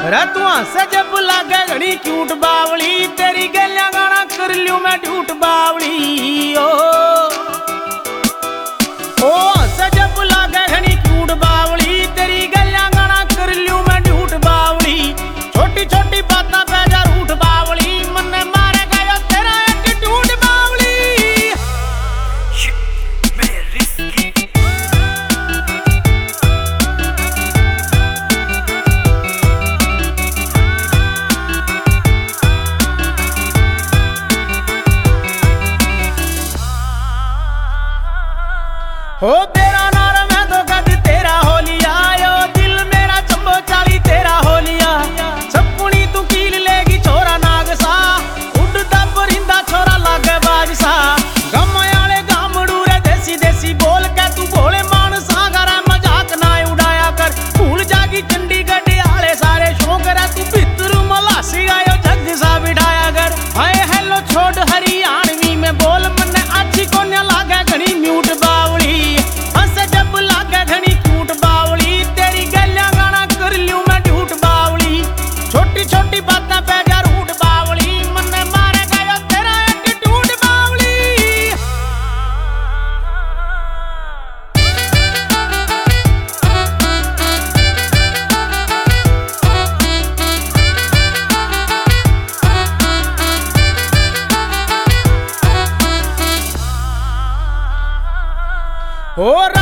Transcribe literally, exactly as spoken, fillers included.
रे तू हंसे जब लागे घड़ी क्यूट बावली, तेरी गलियां गाना कर लियो मैं झूठ बावली। ओ ओ हंसे जब लागे घड़ी क्यूट बावली, तेरी गलियां गाना कर लियो मैं झूठ बावली। छोटी छोटी बातों पे जा रूठ बावली, मन्ने मारे गयो तेरा एटीट्यूड बावली। हो तेरा नार मैं तो कद तेरा हो लिया, यो दिल मेरा चंबो चाली तेरा हो लिया। सपनी तू कील लेगी छोरा नाग सा, उड़दा परिंदा छोरा लागे बाज सा। गम आले गामड़ू रे देसी देसी बोल के तू भोले मानसा करे मजाक ना उड़ाया कर। भूल जागी चंडीगढ़ आले सारे शौक रे, तू भितर मलासी आयो जग सा बिठाया कर। हाय हेलो छोड़ हरियाणवी में बोल, मन्ने अच्छी कोन्या लागे घनी म्यूट बावली। छोटी छोटी बातें पे जा रूठ बावली, मन्ने मारे गयो तेरा एटीट्यूड बावली। ओ